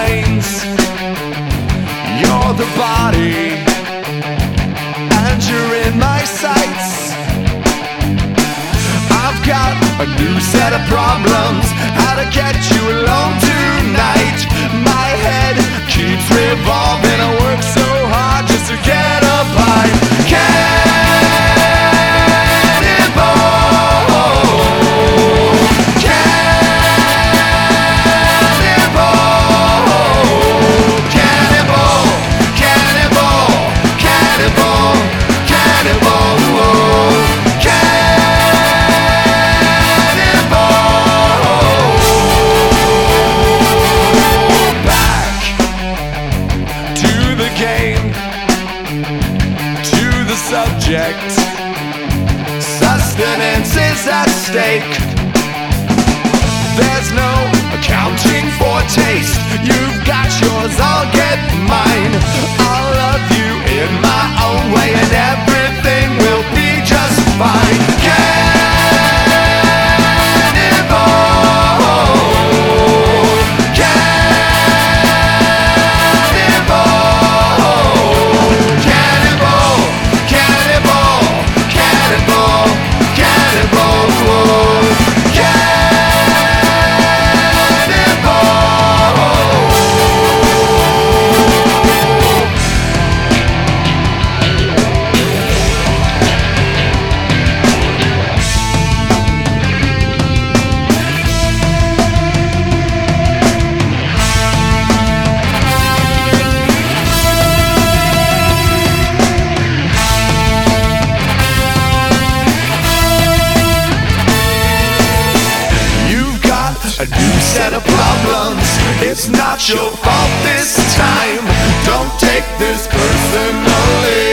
brains, you're the body, and you're in my sights. I've got a new set of problems, how to get you alone tonight. My head keeps revolving, I work so hard just to get a bite. Subject, sustenance is at stake. There's no accounting for taste. You've got yours, I'll get mine. I'll love you in my own way, and everything will be just fine. A new set of problems, it's not your fault this time. Don't take this personally.